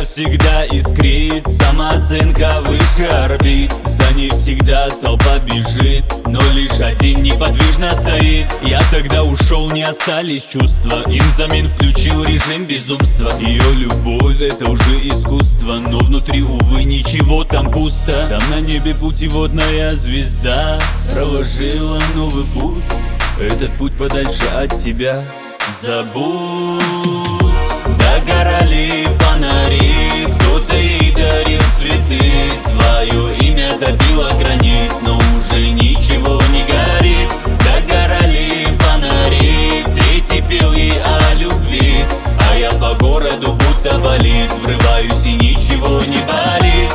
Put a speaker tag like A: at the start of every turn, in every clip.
A: душа всегда искрит, самооценка выше орбит. За ней всегда толпа бежит, но лишь один неподвижно стоит. Я тогда ушел, не остались чувства, им взамен включил режим безумства. Ее любовь — это уже искусство, но внутри, увы, ничего там пусто. Там на небе путеводная звезда проложила новый путь, этот путь подальше от тебя. Забудь, догорали фонари, кто-то ей дарил цветы, твое имя добило гранит, но уже ничего не горит. Догорали фонари, третий пел ей о любви, а я по городу будто болит, врываюсь и ничего не болит.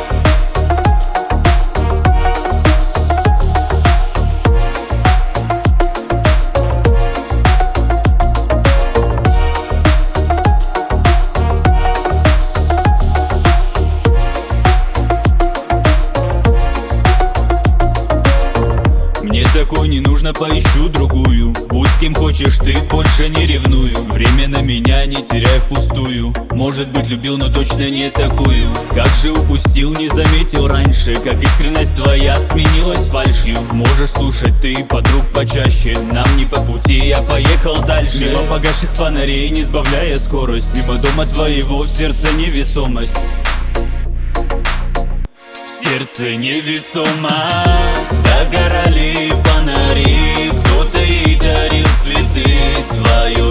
A: Мне такой не нужно, поищу другую. Будь с кем хочешь ты, больше не ревную. Время на меня не теряй впустую. Может быть любил, но точно не такую. Как же упустил, не заметил раньше, как искренность твоя сменилась фальшью. Можешь слушать ты подруг почаще, нам не по пути, я поехал дальше. Мимо погасших фонарей, не сбавляя скорость, мимо дома твоего, в сердце невесомость. В сердце невесомость. Догорали фонари, кто-то ей дарил цветы, твое